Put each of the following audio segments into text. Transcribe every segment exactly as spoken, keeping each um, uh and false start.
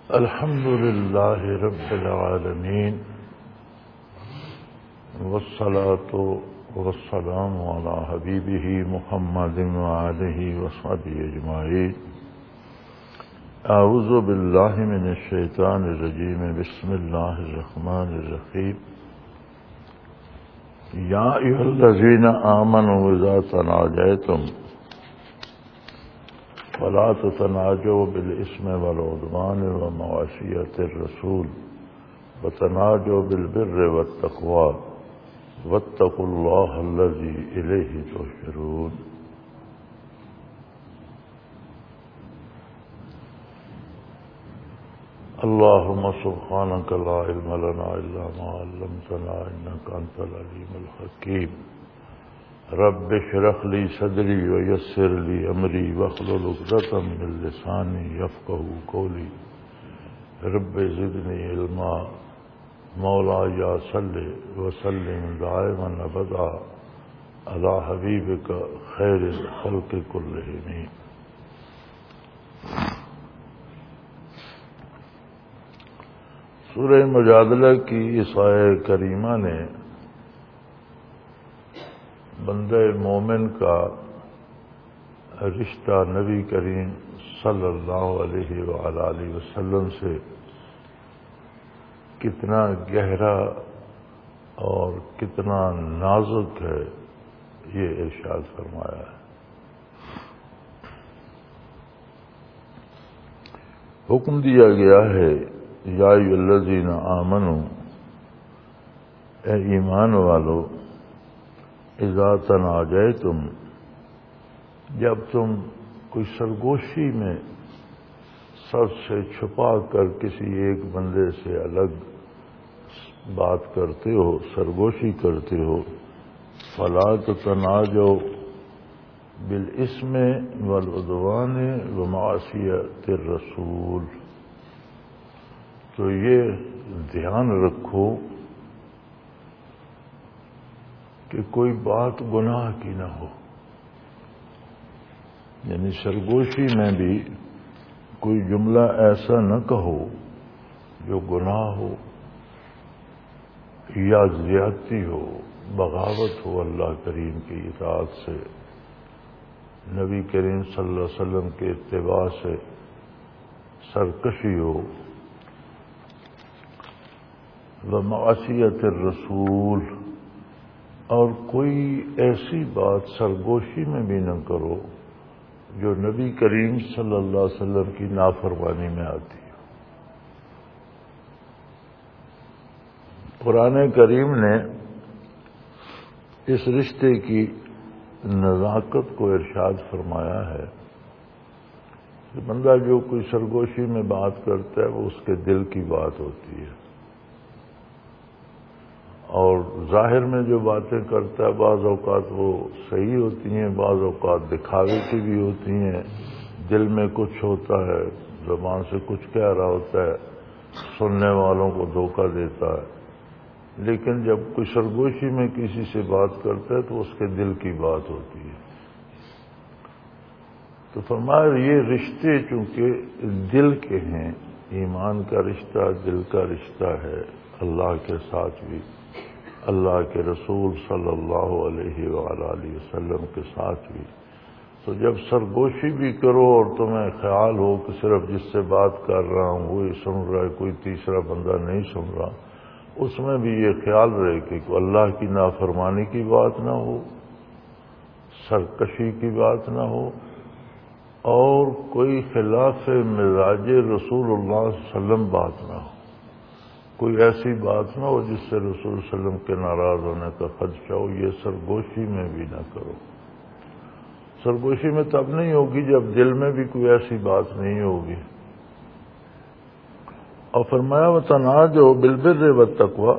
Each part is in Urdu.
الحمد للہ رب العالمین والصلاة والسلام علی حبیبہ محمد وآلہ وصحبہ اجمعین۔ اعوذ باللہ من الشیطان الرجیم، بسم اللہ الرحمن الرحیم۔ یا ایھا الذین آمنوا اذا تناجیتم فلا تتناجوا بالإثم والعدوان ومعصية الرسول وتناجوا بالبر والتقوى واتقوا الله الذي إليه تحشرون۔ اللهم سبحانك لا علم لنا إلا ما علمتنا إنك أنت العليم الحكيم۔ رب اشرح لي صدري ويسر لي أمري واحلل عقدة من لساني يفقهوا قولي۔ رب زدني علما۔ مولاي صل وسلم دائما أبدا على حبيبك خير الخلق كلهم۔ سورہ مجادلہ کی اس آیہ کریمہ نے بندہ مومن کا رشتہ نبی کریم صلی اللہ علیہ وآلہ وسلم سے کتنا گہرا اور کتنا نازک ہے یہ ارشاد فرمایا ہے۔ حکم دیا گیا ہے یا ایھا الذین آمنوا، اے ایمان والو، اذا تناجیتم، جب تم کوئی سرگوشی میں سب سے چھپا کر کسی ایک بندے سے الگ بات کرتے ہو، سرگوشی کرتے ہو، فلا تتناجوا بالاسم والعدوان ومعصیۃ الرسول، تو یہ دھیان رکھو کہ کوئی بات گناہ کی نہ ہو، یعنی سرگوشی میں بھی کوئی جملہ ایسا نہ کہو جو گناہ ہو یا زیادتی ہو، بغاوت ہو اللہ کریم کی اطاعت سے، نبی کریم صلی اللہ علیہ وسلم کے اتباع سے سرکشی ہو، ومعصیۃ الرسول، اور کوئی ایسی بات سرگوشی میں بھی نہ کرو جو نبی کریم صلی اللہ علیہ وسلم کی نافرمانی میں آتی ہے۔ قرآن کریم نے اس رشتے کی نزاکت کو ارشاد فرمایا ہے کہ بندہ جو کوئی سرگوشی میں بات کرتا ہے وہ اس کے دل کی بات ہوتی ہے، اور ظاہر میں جو باتیں کرتا ہے بعض اوقات وہ صحیح ہوتی ہیں، بعض اوقات دکھاوے کی بھی ہوتی ہیں، دل میں کچھ ہوتا ہے، زبان سے کچھ کہہ رہا ہوتا ہے، سننے والوں کو دھوکہ دیتا ہے، لیکن جب کوئی سرگوشی میں کسی سے بات کرتا ہے تو اس کے دل کی بات ہوتی ہے۔ تو فرمایا یہ رشتے چونکہ دل کے ہیں، ایمان کا رشتہ دل کا رشتہ ہے، اللہ کے ساتھ بھی، اللہ کے رسول صلی اللہ علیہ وآلہ وسلم کے ساتھ بھی، تو جب سرگوشی بھی کرو اور تمہیں خیال ہو کہ صرف جس سے بات کر رہا ہوں وہی سن رہا ہے، کوئی تیسرا بندہ نہیں سن رہا، اس میں بھی یہ خیال رہے کہ اللہ کی نافرمانی کی بات نہ ہو، سرکشی کی بات نہ ہو، اور کوئی خلاف مزاج رسول اللہ صلی اللہ علیہ وسلم بات نہ ہو، کوئی ایسی بات نہ ہو جس سے رسول صلی اللہ علیہ وسلم کے ناراض ہونے کا خدشہ ہو، یہ سرگوشی میں بھی نہ کرو۔ سرگوشی میں تب نہیں ہوگی جب دل میں بھی کوئی ایسی بات نہیں ہوگی۔ اور فرمایا وتناجوا بالبر والتقوى،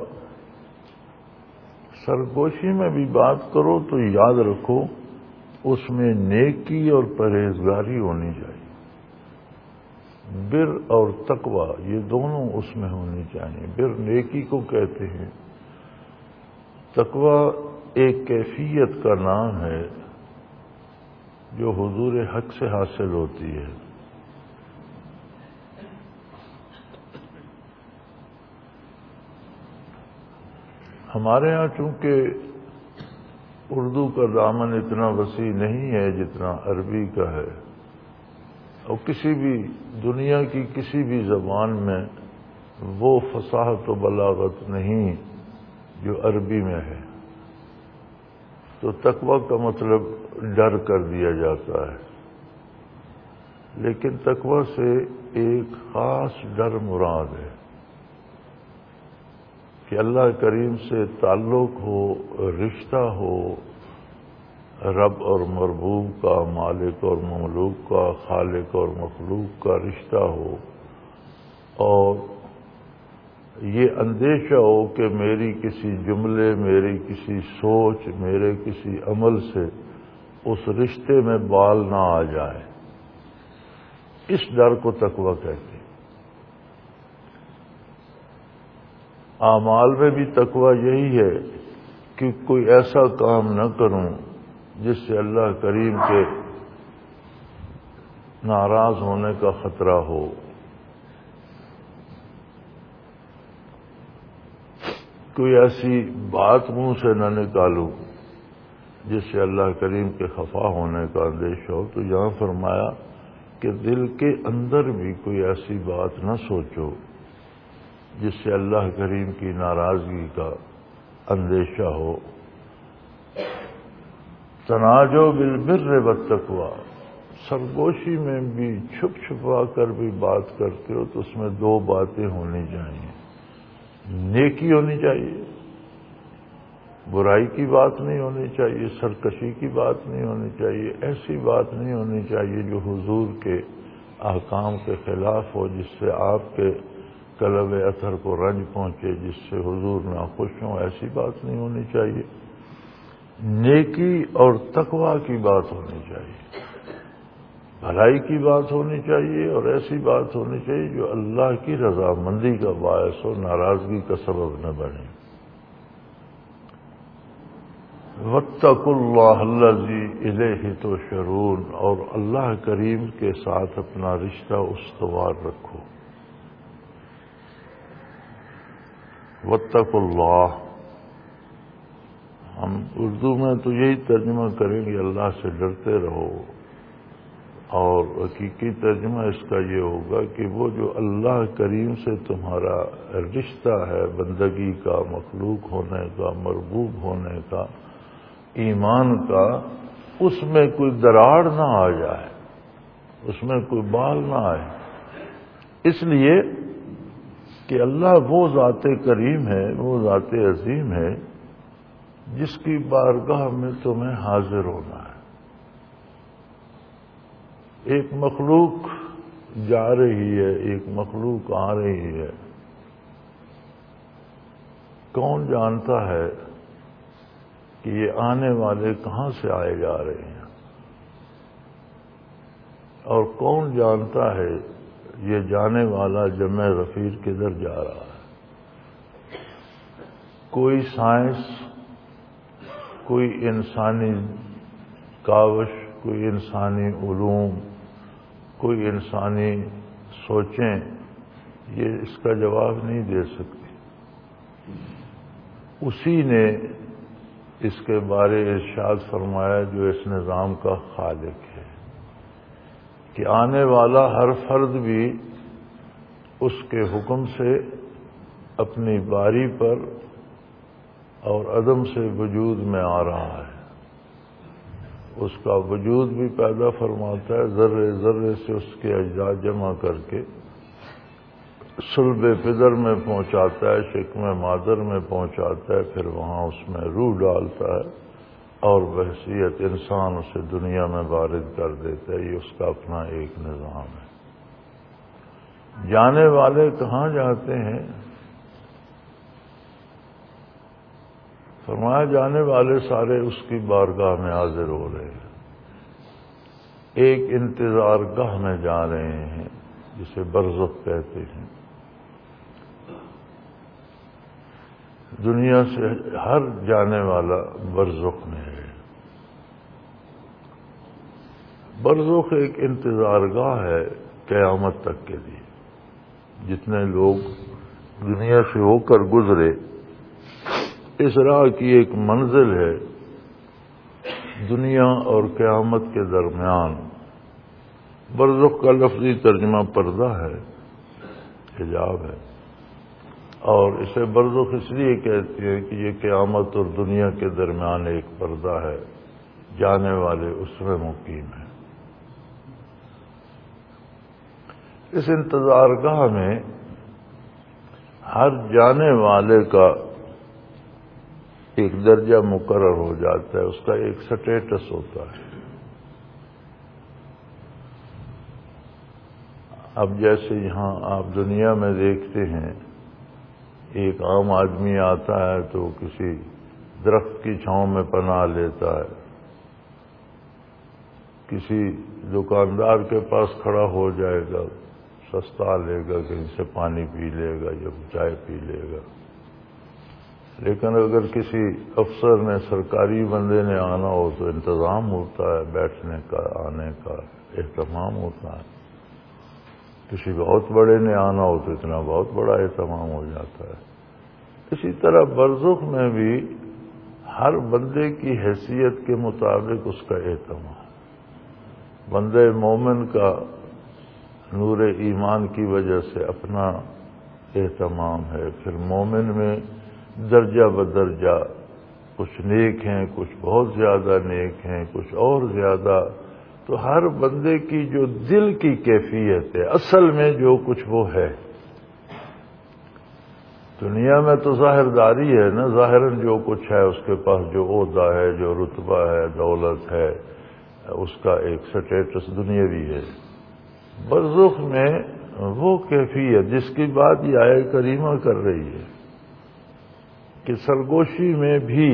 سرگوشی میں بھی بات کرو تو یاد رکھو اس میں نیکی اور پرہیزگاری ہونی چاہیے، بر اور تقوی یہ دونوں اس میں ہونی چاہیے۔ بر نیکی کو کہتے ہیں، تقوی ایک کیفیت کا نام ہے جو حضور حق سے حاصل ہوتی ہے۔ ہمارے ہاں چونکہ اردو کا دامن اتنا وسیع نہیں ہے جتنا عربی کا ہے، اور کسی بھی دنیا کی کسی بھی زبان میں وہ فصاحت و بلاغت نہیں جو عربی میں ہے، تو تقویٰ کا مطلب ڈر کر دیا جاتا ہے، لیکن تقویٰ سے ایک خاص ڈر مراد ہے کہ اللہ کریم سے تعلق ہو، رشتہ ہو، رب اور مربوب کا، مالک اور مملوک کا، خالق اور مخلوق کا رشتہ ہو، اور یہ اندیشہ ہو کہ میری کسی جملے، میری کسی سوچ، میرے کسی عمل سے اس رشتے میں بال نہ آ جائے، اس ڈر کو تقویٰ کہتے ہیں۔ اعمال میں بھی تقویٰ یہی ہے کہ کوئی ایسا کام نہ کروں جس سے اللہ کریم کے ناراض ہونے کا خطرہ ہو، کوئی ایسی بات منہ سے نہ نکالوں جس سے اللہ کریم کے خفا ہونے کا اندیشہ ہو۔ تو یہاں فرمایا کہ دل کے اندر بھی کوئی ایسی بات نہ سوچو جس سے اللہ کریم کی ناراضگی کا اندیشہ ہو۔ تناجو بالبر والتقوی، سرگوشی میں بھی چھپ چھپا کر بھی بات کرتے ہو تو اس میں دو باتیں ہونی چاہیے، نیکی ہونی چاہیے، برائی کی بات نہیں ہونی چاہیے، سرکشی کی بات نہیں ہونی چاہیے، ایسی بات نہیں ہونی چاہیے جو حضور کے احکام کے خلاف ہو، جس سے آپ کے قلب اثر کو رنج پہنچے، جس سے حضور ناخوش ہوں، ایسی بات نہیں ہونی چاہیے۔ نیکی اور تقوی کی بات ہونی چاہیے، بھلائی کی بات ہونی چاہیے، اور ایسی بات ہونی چاہیے جو اللہ کی رضامندی کا باعث ہو، ناراضگی کا سبب نہ بنے۔ واتقوا اللہ الذی الیہ تحشرون، اور اللہ کریم کے ساتھ اپنا رشتہ استوار رکھو۔ واتقوا اللہ، ہم اردو میں تو یہی ترجمہ کریں گے اللہ سے ڈرتے رہو، اور حقیقی ترجمہ اس کا یہ ہوگا کہ وہ جو اللہ کریم سے تمہارا رشتہ ہے، بندگی کا، مخلوق ہونے کا، مربوب ہونے کا، ایمان کا، اس میں کوئی دراڑ نہ آ جائے، اس میں کوئی بال نہ آئے، اس لیے کہ اللہ وہ ذات کریم ہے، وہ ذات عظیم ہے جس کی بارگاہ میں تمہیں حاضر ہونا ہے۔ ایک مخلوق جا رہی ہے، ایک مخلوق آ رہی ہے، کون جانتا ہے کہ یہ آنے والے کہاں سے آئے جا رہے ہیں، اور کون جانتا ہے یہ جانے والا جمع غفیر کدھر جا رہا ہے۔ کوئی سائنس، کوئی انسانی کاوش، کوئی انسانی علوم، کوئی انسانی سوچیں یہ اس کا جواب نہیں دے سکتی۔ اسی نے اس کے بارے ارشاد فرمایا جو اس نظام کا خالق ہے، کہ آنے والا ہر فرد بھی اس کے حکم سے اپنی باری پر اور عدم سے وجود میں آ رہا ہے، اس کا وجود بھی پیدا فرماتا ہے، ذرے ذرے سے اس کے اجزاء جمع کر کے صلب پدر میں پہنچاتا ہے، شکم مادر میں پہنچاتا ہے، پھر وہاں اس میں روح ڈالتا ہے اور بحیثیت انسان اسے دنیا میں وارد کر دیتا ہے۔ یہ اس کا اپنا ایک نظام ہے۔ جانے والے کہاں جاتے ہیں؟ فرمایا جانے والے سارے اس کی بارگاہ میں حاضر ہو رہے ہیں، ایک انتظار گاہ میں جا رہے ہیں جسے برزخ کہتے ہیں۔ دنیا سے ہر جانے والا برزخ میں ہے۔ برزخ ایک انتظار گاہ ہے قیامت تک کے لیے۔ جتنے لوگ دنیا سے ہو کر گزرے اس راہ کی ایک منزل ہے دنیا اور قیامت کے درمیان۔ برزخ کا لفظی ترجمہ پردہ ہے، حجاب ہے، اور اسے برزخ اس لیے کہتے ہیں کہ یہ قیامت اور دنیا کے درمیان ایک پردہ ہے، جانے والے اس میں مقیم ہیں۔ اس انتظار گاہ میں ہر جانے والے کا ایک درجہ مقرر ہو جاتا ہے، اس کا ایک سٹیٹس ہوتا ہے۔ اب جیسے یہاں آپ دنیا میں دیکھتے ہیں، ایک عام آدمی آتا ہے تو کسی درخت کی چھاؤں میں پناہ لیتا ہے، کسی دکاندار کے پاس کھڑا ہو جائے گا، سستا لے گا، کہیں سے پانی پی لے گا یا چائے پی لے گا۔ لیکن اگر کسی افسر نے، سرکاری بندے نے آنا ہو تو انتظام ہوتا ہے، بیٹھنے کا، آنے کا اہتمام ہوتا ہے۔ کسی بہت بڑے نے آنا ہو تو اتنا بہت بڑا اہتمام ہو جاتا ہے۔ اسی طرح برزخ میں بھی ہر بندے کی حیثیت کے مطابق اس کا اہتمام۔ بندے مومن کا نور ایمان کی وجہ سے اپنا اہتمام ہے، پھر مومن میں درجہ بدرجہ کچھ نیک ہیں، کچھ بہت زیادہ نیک ہیں، کچھ اور زیادہ۔ تو ہر بندے کی جو دل کی کیفیت ہے، اصل میں جو کچھ وہ ہے۔ دنیا میں تو ظاہر داری ہے نا، ظاہراً جو کچھ ہے، اس کے پاس جو عہدہ ہے، جو رتبہ ہے، دولت ہے، اس کا ایک سٹیٹس دنیاوی ہے۔ برزخ میں وہ کیفیت جس کی بات یہ آیت کریمہ کر رہی ہے کہ سرگوشی میں بھی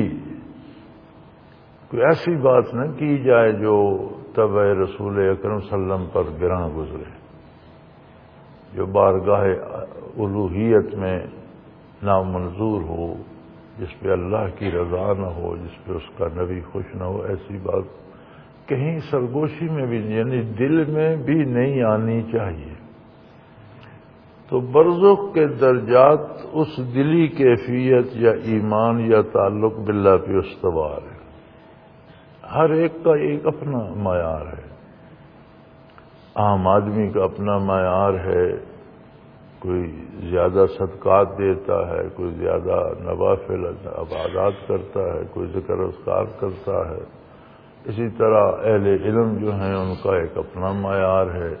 کوئی ایسی بات نہ کی جائے جو تبع رسول اکرم صلی اللہ علیہ وسلم پر گراں گزرے، جو بارگاہ الوہیت میں نامنظور ہو، جس پہ اللہ کی رضا نہ ہو، جس پہ اس کا نبی خوش نہ ہو۔ ایسی بات کہیں سرگوشی میں بھی، یعنی دل میں بھی نہیں آنی چاہیے۔ تو برزخ کے درجات اس دلی کیفیت یا ایمان یا تعلق باللہ پہ استوار ہے۔ ہر ایک کا ایک اپنا معیار ہے۔ عام آدمی کا اپنا معیار ہے، کوئی زیادہ صدقات دیتا ہے، کوئی زیادہ نوافل عبادات کرتا ہے، کوئی ذکر اذکار کرتا ہے۔ اسی طرح اہل علم جو ہیں ان کا ایک اپنا معیار ہے۔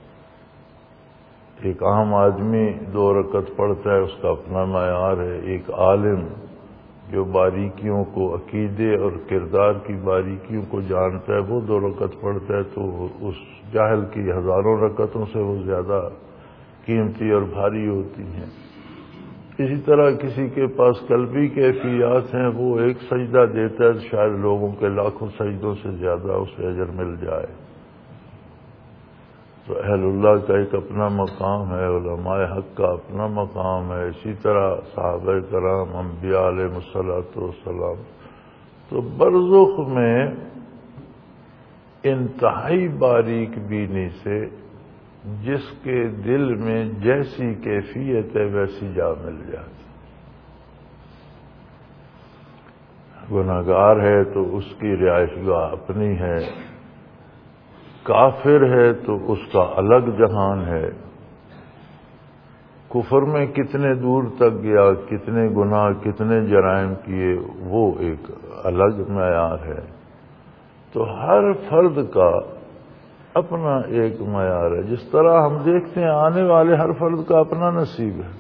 ایک عام آدمی دو رکعت پڑھتا ہے، اس کا اپنا معیار ہے۔ ایک عالم جو باریکیوں کو، عقیدے اور کردار کی باریکیوں کو جانتا ہے، وہ دو رکعت پڑھتا ہے تو اس جاہل کی ہزاروں رکعتوں سے وہ زیادہ قیمتی اور بھاری ہوتی ہیں۔ اسی طرح کسی کے پاس قلبی کیفیات ہیں، وہ ایک سجدہ دیتا ہے، شاید لوگوں کے لاکھوں سجدوں سے زیادہ اسے اجر مل جائے۔ تو اہل اللہ کا ایک اپنا مقام ہے، علماء حق کا اپنا مقام ہے، اسی طرح صحابہ کرام، انبیاء علیہ الصلوۃ والسلام۔ تو برزخ میں انتہائی باریک بینی سے جس کے دل میں جیسی کیفیت ہے ویسی جا مل جاتی۔ گناہگار ہے تو اس کی رہائش گاہ اپنی ہے، کافر ہے تو اس کا الگ جہان ہے۔ کفر میں کتنے دور تک گیا، کتنے گناہ، کتنے جرائم کیے، وہ ایک الگ معیار ہے۔ تو ہر فرد کا اپنا ایک معیار ہے۔ جس طرح ہم دیکھتے ہیں آنے والے ہر فرد کا اپنا نصیب ہے۔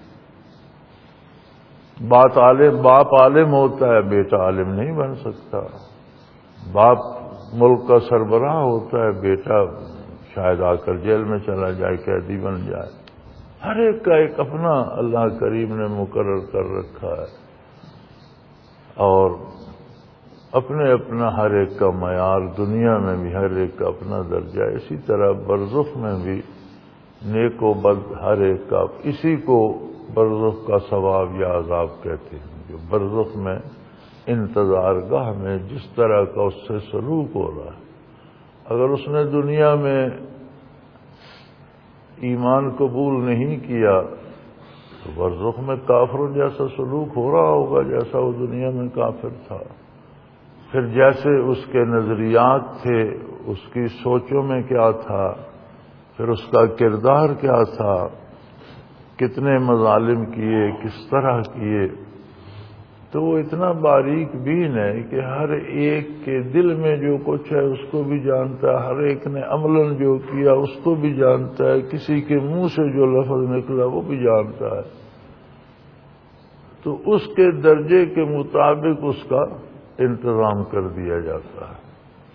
بات عالم باپ عالم ہوتا ہے، بیٹا عالم نہیں بن سکتا۔ باپ ملک کا سربراہ ہوتا ہے، بیٹا شاید آ کر جیل میں چلا جائے، قیدی بن جائے۔ ہر ایک کا ایک اپنا اللہ کریم نے مقرر کر رکھا ہے، اور اپنے اپنا ہر ایک کا معیار، دنیا میں بھی ہر ایک کا اپنا درجہ ہے۔ اسی طرح برزخ میں بھی نیک و بد ہر ایک کا، اسی کو برزخ کا ثواب یا عذاب کہتے ہیں، جو برزخ میں انتظار گاہ میں جس طرح کا اس سے سلوک ہو رہا ہے۔ اگر اس نے دنیا میں ایمان قبول نہیں کیا تو برزخ میں کافروں جیسا سلوک ہو رہا ہوگا جیسا وہ دنیا میں کافر تھا. پھر جیسے اس کے نظریات تھے، اس کی سوچوں میں کیا تھا، پھر اس کا کردار کیا تھا، کتنے مظالم کیے، کس طرح کیے، تو وہ اتنا باریک بین ہے کہ ہر ایک کے دل میں جو کچھ ہے اس کو بھی جانتا ہے، ہر ایک نے عملاً جو کیا اس کو بھی جانتا ہے، کسی کے منہ سے جو لفظ نکلا وہ بھی جانتا ہے. تو اس کے درجے کے مطابق اس کا انتظام کر دیا جاتا ہے.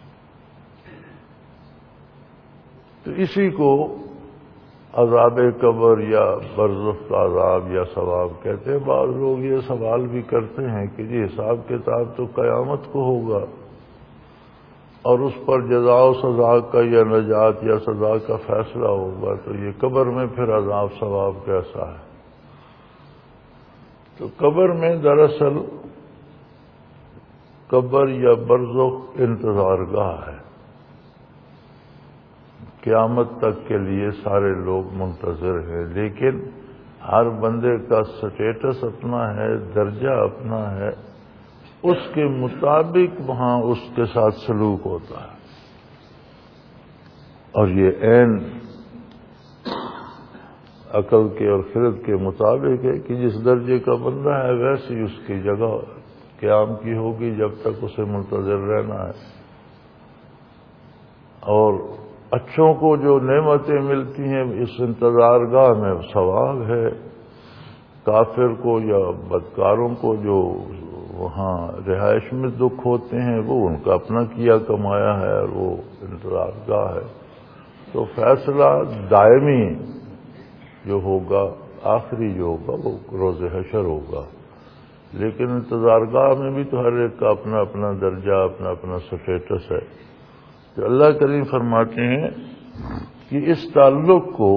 تو اسی کو عذاب قبر یا برزخ کا عذاب یا ثواب کہتے ہیں. بعض لوگ یہ سوال بھی کرتے ہیں کہ یہ حساب کتاب تو قیامت کو ہوگا اور اس پر جزا و سزا کا یا نجات یا سزا کا فیصلہ ہوگا، تو یہ قبر میں پھر عذاب ثواب کیسا ہے؟ تو قبر میں دراصل قبر یا برزخ انتظار گاہ ہے. قیامت تک کے لیے سارے لوگ منتظر ہیں، لیکن ہر بندے کا سٹیٹس اپنا ہے، درجہ اپنا ہے، اس کے مطابق وہاں اس کے ساتھ سلوک ہوتا ہے. اور یہ عین عقل کے اور خرد کے مطابق ہے کہ جس درجے کا بندہ ہے ویسی اس کی جگہ قیام کی ہوگی جب تک اسے منتظر رہنا ہے. اور اچھوں کو جو نعمتیں ملتی ہیں اس انتظار گاہ میں ثواب ہے، کافر کو یا بدکاروں کو جو وہاں رہائش میں دکھ ہوتے ہیں وہ ان کا اپنا کیا کمایا ہے اور وہ انتظار گاہ ہے. تو فیصلہ دائمی جو ہوگا، آخری جو ہوگا وہ روز حشر ہوگا. لیکن انتظار گاہ میں بھی تو ہر ایک کا اپنا اپنا درجہ، اپنا اپنا سٹیٹس ہے. تو اللہ کریم فرماتے ہیں کہ اس تعلق کو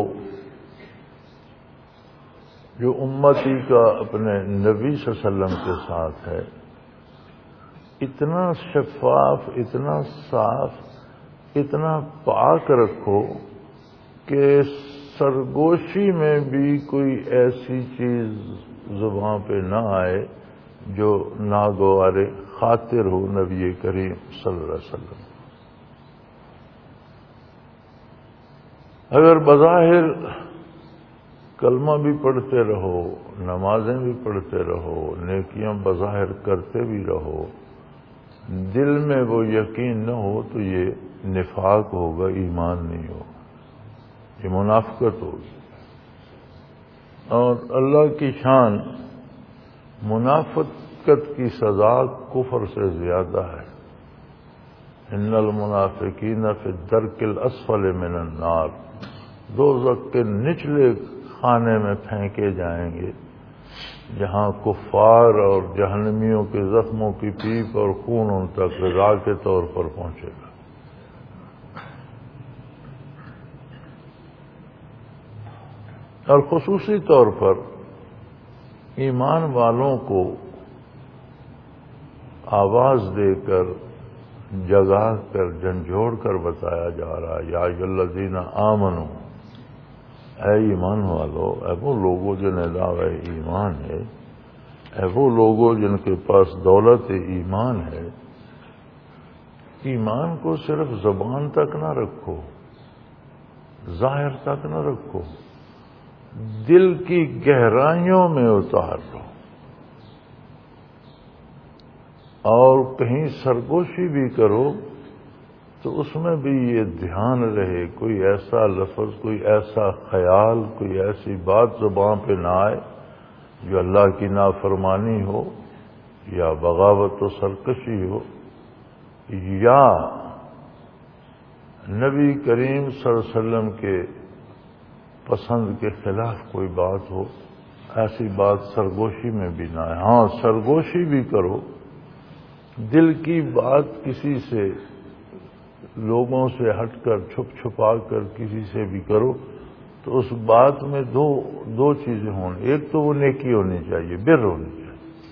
جو امتی کا اپنے نبی صلی اللہ علیہ وسلم کے ساتھ ہے، اتنا شفاف، اتنا صاف، اتنا پاک رکھو کہ سرگوشی میں بھی کوئی ایسی چیز زبان پہ نہ آئے جو ناگوار خاطر ہو نبی کریم صلی اللہ علیہ وسلم. اگر بظاہر کلمہ بھی پڑھتے رہو، نمازیں بھی پڑھتے رہو، نیکیاں بظاہر کرتے بھی رہو، دل میں وہ یقین نہ ہو تو یہ نفاق ہوگا، ایمان نہیں ہوگا، یہ منافقت ہوگی. اور اللہ کی شان منافقت کی سزا کفر سے زیادہ ہے. ان المنافقین فی الدرک الاسفل من النار، دوزخ کے نچلے خانے میں پھینکے جائیں گے جہاں کفار اور جہنمیوں کے زخموں کی پیپ اور خون ان تک غذا کے طور پر پہنچے گا. اور خصوصی طور پر ایمان والوں کو آواز دے کر، جگا کر، جھنجھوڑ کر بتایا جا رہا ہے، یا ایھا الذین آمنو، اے ایمان والو، اے وہ لوگوں جنہیں دعوی ایمان ہے، اے وہ لوگوں جن کے پاس دولت ایمان ہے. ایمان کو صرف زبان تک نہ رکھو، ظاہر تک نہ رکھو، دل کی گہرائیوں میں اتار لو. اور کہیں سرگوشی بھی کرو تو اس میں بھی یہ دھیان رہے کوئی ایسا لفظ، کوئی ایسا خیال، کوئی ایسی بات زبان پہ نہ آئے جو اللہ کی نافرمانی ہو یا بغاوت و سرکشی ہو یا نبی کریم صلی اللہ علیہ وسلم کے پسند کے خلاف کوئی بات ہو. ایسی بات سرگوشی میں بھی نہ آئے. ہاں سرگوشی بھی کرو، دل کی بات کسی سے، لوگوں سے ہٹ کر، چھپ چھپا کر کسی سے بھی کرو تو اس بات میں دو دو چیزیں ہوں. ایک تو وہ نیکی ہونی چاہیے، بر ہونی چاہیے.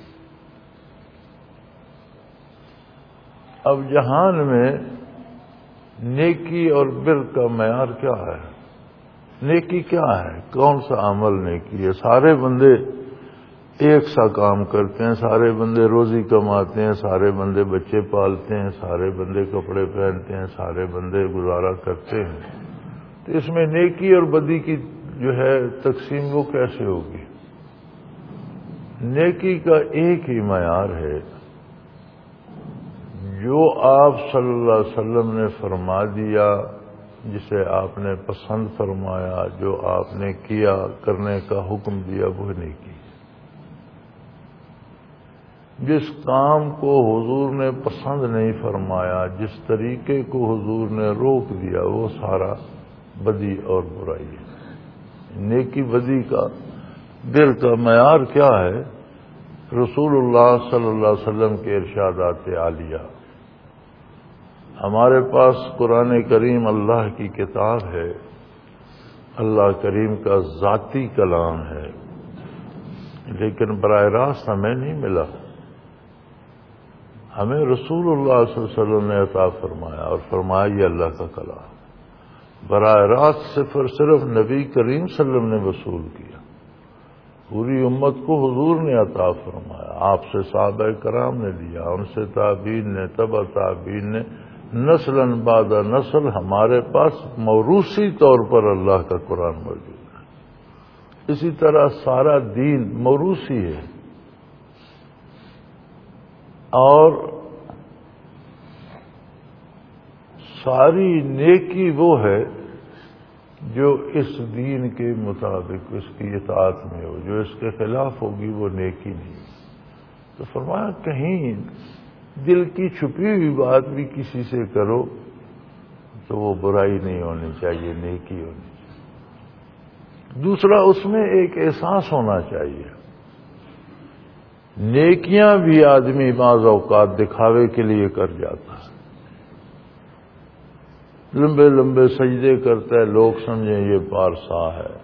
اب جہان میں نیکی اور بر کا معیار کیا ہے؟ نیکی کیا ہے؟ کون سا عمل نیکی ہے؟ سارے بندے ایک سا کام کرتے ہیں، سارے بندے روزی کماتے ہیں، سارے بندے بچے پالتے ہیں، سارے بندے کپڑے پہنتے ہیں، سارے بندے گزارا کرتے ہیں، تو اس میں نیکی اور بدی کی جو ہے تقسیم وہ کیسے ہوگی؟ نیکی کا ایک ہی معیار ہے، جو آپ صلی اللہ علیہ وسلم نے فرما دیا، جسے آپ نے پسند فرمایا، جو آپ نے کیا کرنے کا حکم دیا، وہ نیکی۔ جس کام کو حضور نے پسند نہیں فرمایا، جس طریقے کو حضور نے روک دیا، وہ سارا بدی اور برائی ہے۔ نیکی بدی کا دل کا معیار کیا ہے؟ رسول اللہ صلی اللہ علیہ وسلم کے ارشادات عالیہ۔ ہمارے پاس قرآن کریم اللہ کی کتاب ہے، اللہ کریم کا ذاتی کلام ہے، لیکن براہ راست ہمیں نہیں ملا۔ ہمیں رسول اللہ صلی اللہ علیہ وسلم نے عطا فرمایا اور فرمایا یہ اللہ کا کلام، براہ راست صرف اور صرف نبی کریم صلی اللہ علیہ وسلم نے وصول کیا، پوری امت کو حضور نے عطا فرمایا، آپ سے صحابہ کرام نے لیا، ان سے تابعین نے، تبع تابعین نے، نسلاً بعد نسل ہمارے پاس موروثی طور پر اللہ کا قرآن موجود ہے۔ اسی طرح سارا دین موروثی ہے، اور ساری نیکی وہ ہے جو اس دین کے مطابق اس کی اطاعت میں ہو، جو اس کے خلاف ہوگی وہ نیکی نہیں۔ تو فرمایا کہیں دل کی چھپی ہوئی بات بھی کسی سے کرو تو وہ برائی نہیں ہونی چاہیے، نیکی ہونی چاہیے۔ دوسرا، اس میں ایک احساس ہونا چاہیے۔ نیکیاں بھی آدمی بعض اوقات دکھاوے کے لیے کر جاتا ہے، لمبے لمبے سجدے کرتا ہے، لوگ سمجھیں یہ پارسا ہے،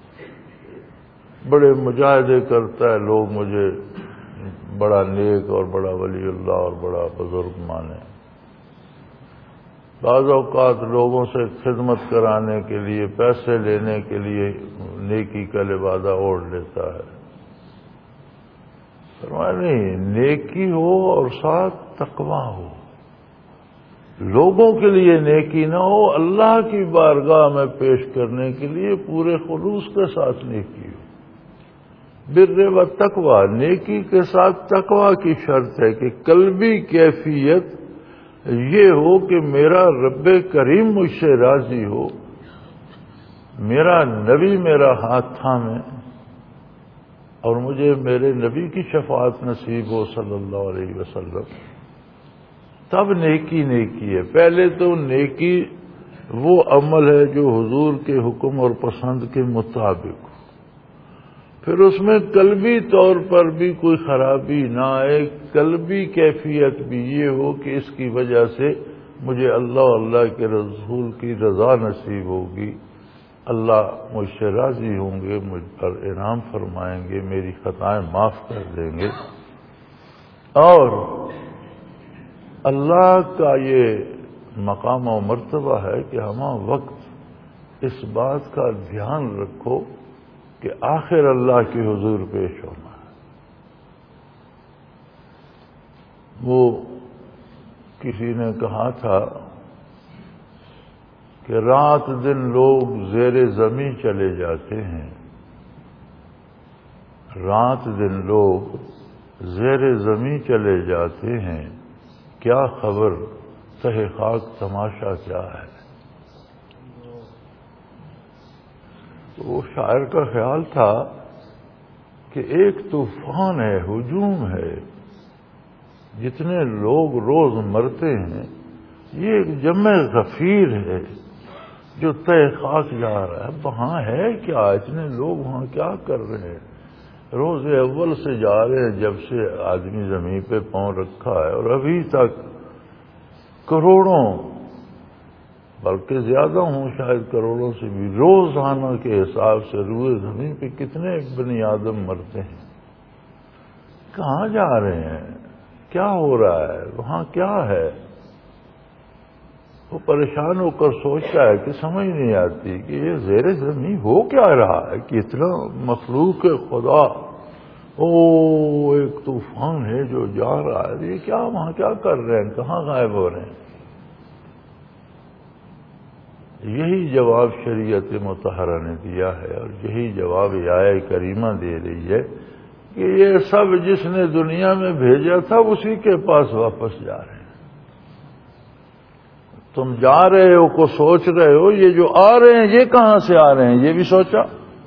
بڑے مجاہدے کرتا ہے، لوگ مجھے بڑا نیک اور بڑا ولی اللہ اور بڑا بزرگ مانے۔ بعض اوقات لوگوں سے خدمت کرانے کے لیے، پیسے لینے کے لیے نیکی کا لبادہ اوڑھ لیتا ہے۔ فرمایا نہیں، نیکی ہو اور ساتھ تقویٰ ہو، لوگوں کے لیے نیکی نہ ہو، اللہ کی بارگاہ میں پیش کرنے کے لیے پورے خلوص کے ساتھ نیکی ہو۔ بر و تقویٰ، نیکی کے ساتھ تقویٰ کی شرط ہے کہ قلبی کیفیت یہ ہو کہ میرا رب کریم مجھ سے راضی ہو، میرا نبی میرا ہاتھ تھامے، اور مجھے میرے نبی کی شفاعت نصیب ہو صلی اللہ علیہ وسلم، تب نیکی نیکی ہے۔ پہلے تو نیکی وہ عمل ہے جو حضور کے حکم اور پسند کے مطابق ہو، پھر اس میں قلبی طور پر بھی کوئی خرابی نہ آئے، قلبی کیفیت بھی یہ ہو کہ اس کی وجہ سے مجھے اللہ اور اللہ کے رسول کی رضا نصیب ہوگی، اللہ مجھ سے راضی ہوں گے، مجھ پر انعام فرمائیں گے، میری خطائیں معاف کر دیں گے۔ اور اللہ کا یہ مقام و مرتبہ ہے کہ ہمہ وقت اس بات کا دھیان رکھو کہ آخر اللہ کے حضور پیش ہونا ہے۔ وہ کسی نے کہا تھا کہ رات دن لوگ زیر زمین چلے جاتے ہیں، رات دن لوگ زیر زمین چلے جاتے ہیں، کیا خبر تہ خاک تماشا کیا ہے؟ وہ شاعر کا خیال تھا کہ ایک طوفان ہے، ہجوم ہے، جتنے لوگ روز مرتے ہیں، یہ ایک جمع غفیر ہے جو تہ خاک جا رہا ہے۔ وہاں ہے کیا؟ اتنے لوگ وہاں کیا کر رہے ہیں؟ روز اول سے جا رہے ہیں جب سے آدمی زمین پہ پاؤں رکھا ہے، اور ابھی تک کروڑوں، بلکہ زیادہ ہوں شاید کروڑوں سے بھی، روزانہ کے حساب سے روئے زمین پہ کتنے بنی آدم مرتے ہیں۔ کہاں جا رہے ہیں؟ کیا ہو رہا ہے؟ وہاں کیا ہے؟ وہ پریشان ہو کر سوچتا ہے کہ سمجھ نہیں آتی کہ یہ زیر زمین ہو کیا رہا ہے کہ اتنا مخلوق خدا، او ایک طوفان ہے جو جا رہا ہے، یہ کیا وہاں کیا کر رہے ہیں، کہاں غائب ہو رہے ہیں؟ یہی جواب شریعت مطہرہ نے دیا ہے، اور یہی جواب آیہ کریمہ دے رہی ہے کہ یہ سب جس نے دنیا میں بھیجا تھا اسی کے پاس واپس جا رہے ہیں۔ تم جا رہے ہو کو سوچ رہے ہو، یہ جو آ رہے ہیں یہ کہاں سے آ رہے ہیں یہ بھی سوچا؟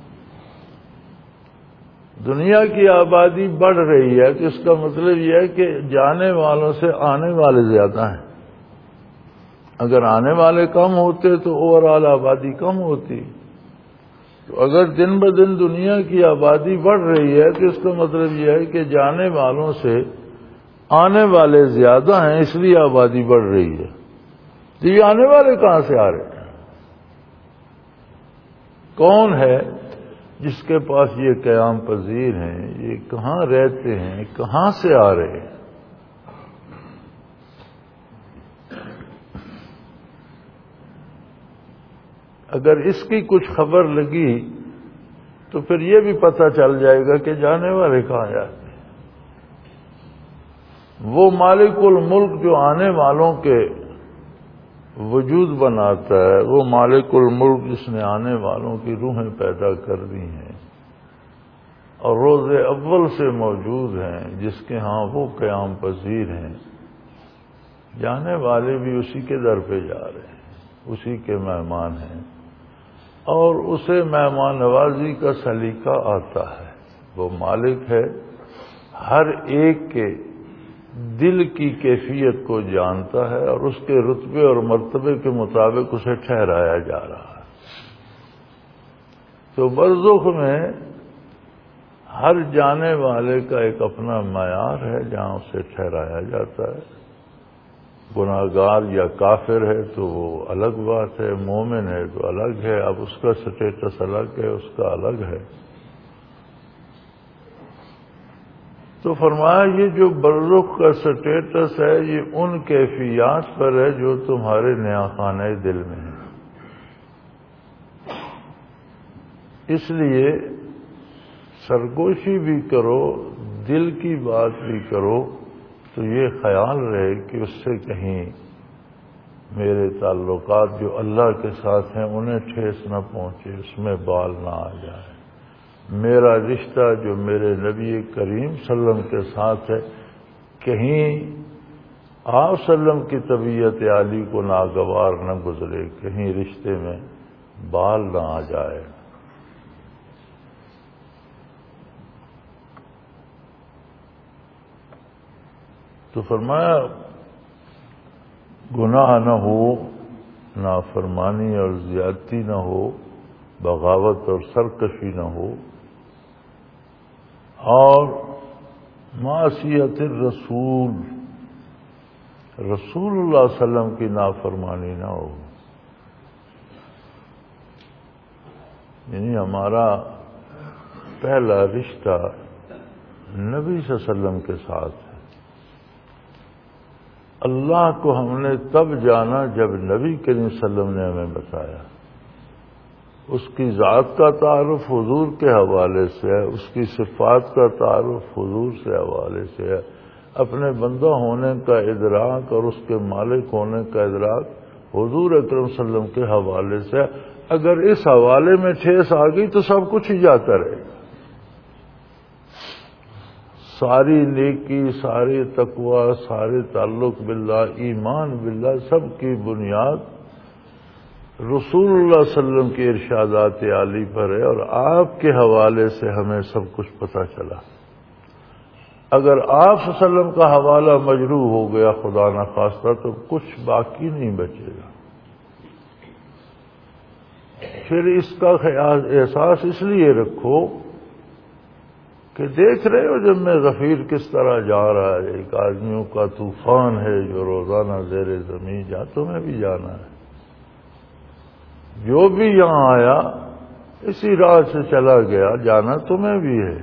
دنیا کی آبادی بڑھ رہی ہے تو اس کا مطلب یہ ہے کہ جانے والوں سے آنے والے زیادہ ہیں۔ اگر آنے والے کم ہوتے تو اوور آل آبادی کم ہوتی۔ تو اگر دن بدن دنیا کی آبادی بڑھ رہی ہے تو اس کا مطلب یہ ہے کہ جانے والوں سے آنے والے زیادہ ہیں، اس لیے آبادی بڑھ رہی ہے۔ تو یہ آنے والے کہاں سے آ رہے ہیں؟ کون ہے جس کے پاس یہ قیام پذیر ہیں؟ یہ کہاں رہتے ہیں؟ کہاں سے آ رہے ہیں؟ اگر اس کی کچھ خبر لگی تو پھر یہ بھی پتہ چل جائے گا کہ جانے والے کہاں جاتے ہیں۔ وہ مالک الملک جو آنے والوں کے وجود بناتا ہے، وہ مالک الملک جس نے آنے والوں کی روحیں پیدا کر دی ہیں اور روز اول سے موجود ہیں، جس کے ہاں وہ قیام پذیر ہیں، جانے والے بھی اسی کے در پہ جا رہے ہیں، اسی کے مہمان ہیں، اور اسے مہمان نوازی کا سلیقہ آتا ہے۔ وہ مالک ہے، ہر ایک کے دل کی کیفیت کو جانتا ہے اور اس کے رتبے اور مرتبے کے مطابق اسے ٹھہرایا جا رہا ہے۔ تو برزخ میں ہر جانے والے کا ایک اپنا معیار ہے جہاں اسے ٹھہرایا جاتا ہے۔ گناہگار یا کافر ہے تو وہ الگ بات ہے، مومن ہے تو الگ ہے، اب اس کا سٹیٹس الگ ہے، اس کا الگ ہے۔ تو فرمایا یہ جو برزخ کا سٹیٹس ہے یہ ان کیفیات پر ہے جو تمہارے نیا خانہ دل میں ہیں۔ اس لیے سرگوشی بھی کرو، دل کی بات بھی کرو تو یہ خیال رہے کہ اس سے کہیں میرے تعلقات جو اللہ کے ساتھ ہیں انہیں ٹھیس نہ پہنچے، اس میں بال نہ آ جائے۔ میرا رشتہ جو میرے نبی کریم صلی اللہ علیہ وسلم کے ساتھ ہے کہیں آپ صلی اللہ علیہ وسلم کی طبیعت عالی کو ناگوار نہ گزرے، کہیں رشتے میں بال نہ آ جائے۔ تو فرمایا گناہ نہ ہو، نافرمانی اور زیادتی نہ ہو، بغاوت اور سرکشی نہ ہو، اور معصیت الرسول، رسول اللہ صلی اللہ علیہ وسلم کی نافرمانی نہ ہو۔ یعنی ہمارا پہلا رشتہ نبی صلی اللہ علیہ وسلم کے ساتھ ہے۔ اللہ کو ہم نے تب جانا جب نبی کریم صلی اللہ علیہ وسلم نے ہمیں بتایا۔ اس کی ذات کا تعارف حضور کے حوالے سے ہے، اس کی صفات کا تعارف حضور سے حوالے سے ہے، اپنے بندہ ہونے کا ادراک اور اس کے مالک ہونے کا ادراک حضور اکرم صلی اللہ علیہ وسلم کے حوالے سے ہے۔ اگر اس حوالے میں ٹھیس آ گئی تو سب کچھ ہی جاتا رہے گا۔ ساری نیکی، سارے تقوی، سارے تعلق باللہ، ایمان باللہ، سب کی بنیاد رسول اللہ صلی اللہ علیہ وسلم کے ارشادات عالی پر ہے، اور آپ کے حوالے سے ہمیں سب کچھ پتہ چلا۔ اگر آپ صلی اللہ علیہ وسلم کا حوالہ مجروح ہو گیا خدا نخواستہ تو کچھ باقی نہیں بچے گا۔ پھر اس کا خیال احساس اس لیے رکھو کہ دیکھ رہے ہو جب میں غفیر کس طرح جا رہا ہے، ایک آدمیوں کا طوفان ہے جو روزانہ زیر زمین جا، تمہیں بھی جانا ہے۔ جو بھی یہاں آیا اسی راہ سے چلا گیا، جانا تمہیں بھی ہے۔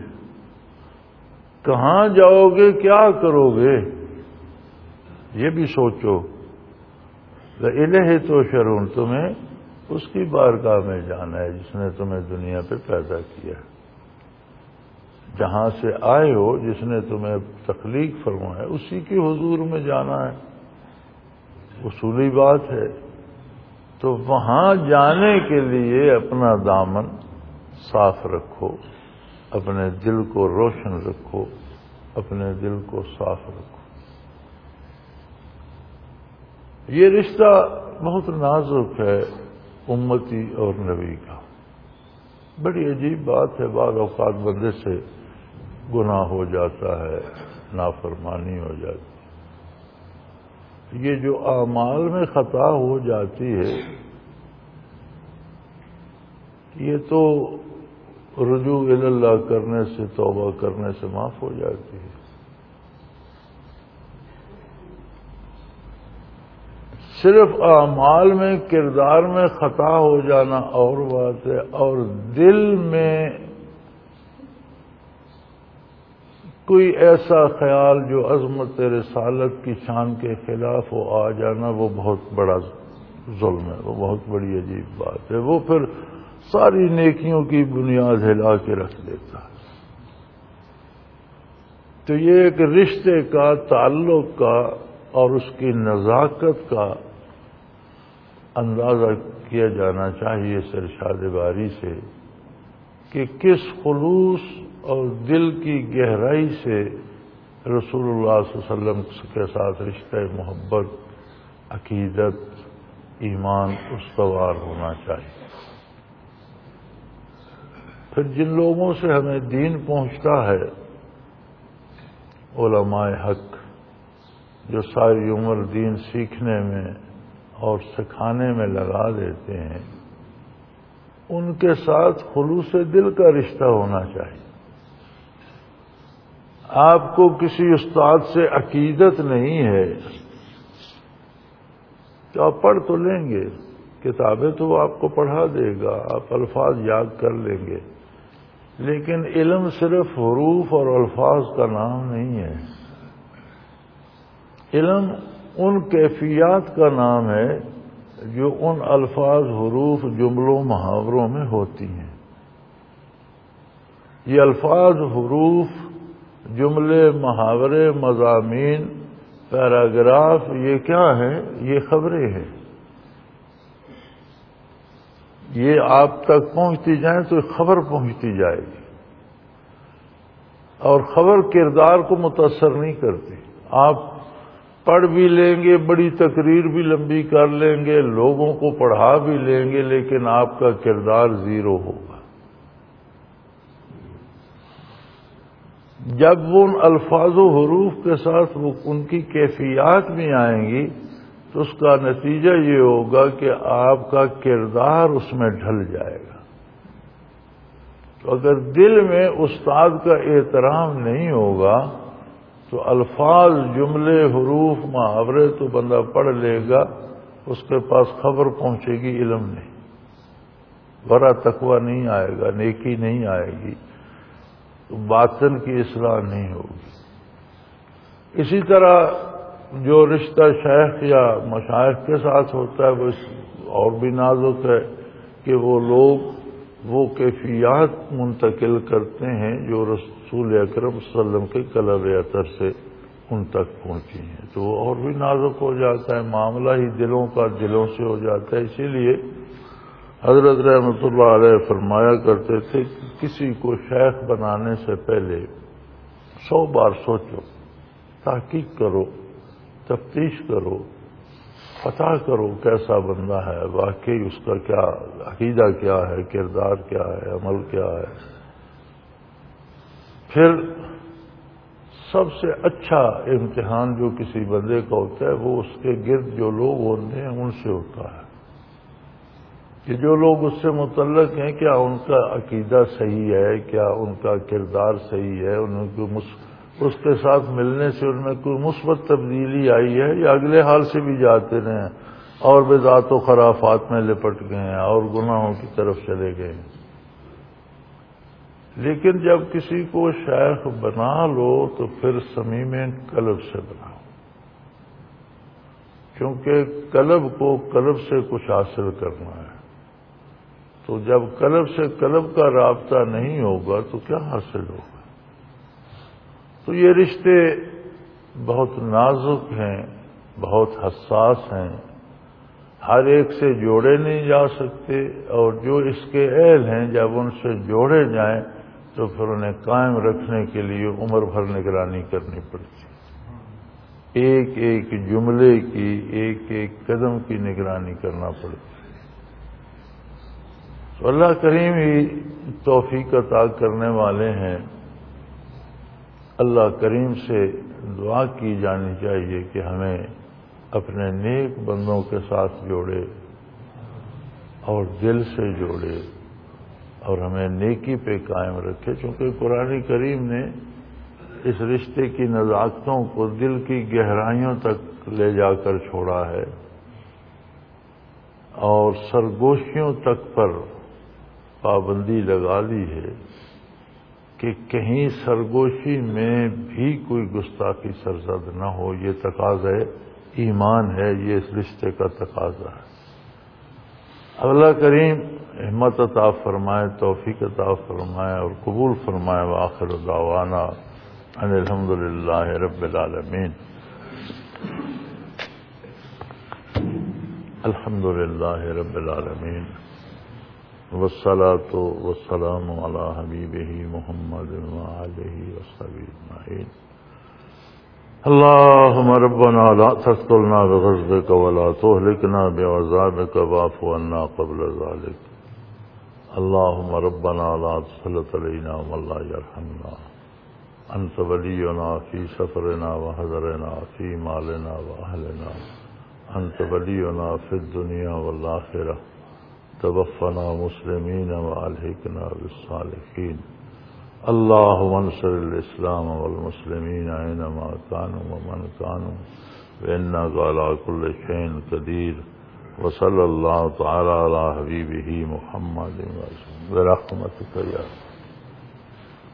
کہاں جاؤ گے، کیا کرو گے، یہ بھی سوچو۔ وَإِلَيْهِ تُحْشَرُونَ، تمہیں اس کی بارگاہ میں جانا ہے جس نے تمہیں دنیا پہ پیدا کیا ہے، جہاں سے آئے ہو، جس نے تمہیں تخلیق فرمایا اسی کے حضور میں جانا ہے، اصولی بات ہے۔ تو وہاں جانے کے لیے اپنا دامن صاف رکھو، اپنے دل کو روشن رکھو، اپنے دل کو صاف رکھو۔ یہ رشتہ بہت نازک ہے امتی اور نبی کا۔ بڑی عجیب بات ہے، بعض اوقات بندے سے گناہ ہو جاتا ہے، نافرمانی ہو جاتی ہے، یہ جو اعمال میں خطا ہو جاتی ہے یہ تو رجوع الی اللہ کرنے سے، توبہ کرنے سے معاف ہو جاتی ہے۔ صرف اعمال میں، کردار میں خطا ہو جانا اور بات ہے، اور دل میں کوئی ایسا خیال جو عظمت رسالت کی شان کے خلاف ہو آ جانا، وہ بہت بڑا ظلم ہے، وہ بہت بڑی عجیب بات ہے، وہ پھر ساری نیکیوں کی بنیاد ہلا کے رکھ دیتا ہے۔ تو یہ ایک رشتے کا، تعلق کا اور اس کی نزاکت کا اندازہ کیا جانا چاہیے اس ارشاد باری سے کہ کس خلوص اور دل کی گہرائی سے رسول اللہ صلی اللہ علیہ وسلم کے ساتھ رشتہ محبت، عقیدت، ایمان استوار ہونا چاہیے۔ پھر جن لوگوں سے ہمیں دین پہنچتا ہے، علماء حق جو ساری عمر دین سیکھنے میں اور سکھانے میں لگا دیتے ہیں، ان کے ساتھ خلوص دل کا رشتہ ہونا چاہیے۔ آپ کو کسی استاد سے عقیدت نہیں ہے تو آپ پڑھ تو لیں گے، کتابیں تو وہ آپ کو پڑھا دے گا، آپ الفاظ یاد کر لیں گے، لیکن علم صرف حروف اور الفاظ کا نام نہیں ہے۔ علم ان کیفیات کا نام ہے جو ان الفاظ، حروف، جملوں، محاوروں میں ہوتی ہیں۔ یہ الفاظ، حروف، جملے، محاورے، مضامین، پیراگراف، یہ کیا ہے؟ یہ خبریں ہیں۔ یہ آپ تک پہنچتی جائیں تو خبر پہنچتی جائے گی، اور خبر کردار کو متاثر نہیں کرتی۔ آپ پڑھ بھی لیں گے، بڑی تقریر بھی لمبی کر لیں گے، لوگوں کو پڑھا بھی لیں گے، لیکن آپ کا کردار زیرو ہوگا۔ جب وہ ان الفاظ و حروف کے ساتھ وہ ان کی کیفیات بھی آئیں گی تو اس کا نتیجہ یہ ہوگا کہ آپ کا کردار اس میں ڈھل جائے گا۔ تو اگر دل میں استاد کا احترام نہیں ہوگا تو الفاظ، جملے، حروف، محاورے تو بندہ پڑھ لے گا، اس کے پاس خبر پہنچے گی، علم نہیں، ورا تقوی نہیں آئے گا، نیکی نہیں آئے گی، تو باطن کی اصلاح نہیں ہوگی۔ اسی طرح جو رشتہ شیخ یا مشائخ کے ساتھ ہوتا ہے وہ اور بھی نازک ہے کہ وہ لوگ وہ کیفیات منتقل کرتے ہیں جو رسول اکرم صلی اللہ علیہ وسلم کے قلب اطہر سے ان تک پہنچی ہیں، تو وہ اور بھی نازک ہو جاتا ہے، معاملہ ہی دلوں کا دلوں سے ہو جاتا ہے۔ اسی لیے حضرت رحمۃ اللہ علیہ فرمایا کرتے تھے کہ کسی کو شیخ بنانے سے پہلے سو بار سوچو، تحقیق کرو، تفتیش کرو، پتہ کرو کیسا بندہ ہے، واقعی اس کا کیا عقیدہ، کیا ہے کردار، کیا ہے عمل، کیا ہے۔ پھر سب سے اچھا امتحان جو کسی بندے کا ہوتا ہے وہ اس کے گرد جو لوگ ہوتے ہیں ان سے ہوتا ہے کہ جو لوگ اس سے متعلق ہیں کیا ان کا عقیدہ صحیح ہے، کیا ان کا کردار صحیح ہے، ان کو اس کے ساتھ ملنے سے ان میں کوئی مثبت تبدیلی آئی ہے یا اگلے حال سے بھی جاتے رہے ہیں اور بدعات و خرافات میں لپٹ گئے ہیں اور گناہوں کی طرف چلے گئے ہیں۔ لیکن جب کسی کو شیخ بنا لو تو پھر صمیم قلب سے بناؤ، چونکہ قلب کو قلب سے کچھ حاصل کرنا ہے، تو جب قلب سے قلب کا رابطہ نہیں ہوگا تو کیا حاصل ہوگا؟ تو یہ رشتے بہت نازک ہیں، بہت حساس ہیں، ہر ایک سے جوڑے نہیں جا سکتے، اور جو اس کے اہل ہیں جب ان سے جوڑے جائیں تو پھر انہیں قائم رکھنے کے لیے عمر بھر نگرانی کرنی پڑتی ہے، ایک ایک جملے کی، ایک ایک قدم کی نگرانی کرنا پڑتی ہے۔ تو اللہ کریم ہی توفیق عطا کرنے والے ہیں۔ اللہ کریم سے دعا کی جانی چاہیے کہ ہمیں اپنے نیک بندوں کے ساتھ جوڑے اور دل سے جوڑے اور ہمیں نیکی پہ قائم رکھے، چونکہ قرآن کریم نے اس رشتے کی نزاکتوں کو دل کی گہرائیوں تک لے جا کر چھوڑا ہے اور سرگوشیوں تک پر پابندی لگا لی ہے کہ کہیں سرگوشی میں بھی کوئی گستاخی سرزد نہ ہو۔ یہ تقاضا ایمان ہے، یہ اس رشتے کا تقاضا ہے۔ اللہ کریم ہمت عطا فرمائے، توفیق عطا فرمائے اور قبول فرمائے۔ وآخر دعوانا ان الحمد للہ رب العالمین۔ الحمد للہ رب العالمین والصلاة والسلام علی حبیبہ محمد وآلہ وصحبہ اجمعین۔ اللہم ربنا لا تثقلنا بغضبک ولا تہلکنا بعذابک واعف عنا قبل ذلک۔ اللہم ربنا لا تسلط علینا من لا یرحمنا، انت ولینا فی سفرنا وحضرنا فی مالنا واہلنا، انت ولینا فی الدنیا والآخرہ، توفنا مسلمین والحقنا بالصالحین۔ اللہم انصر الاسلام والمسلمین اینما کانوا ومن کانوا وانک علی کل شیء قدیر۔ وصلی اللہ تعالی علی حبیبہ محمد برحمتک یا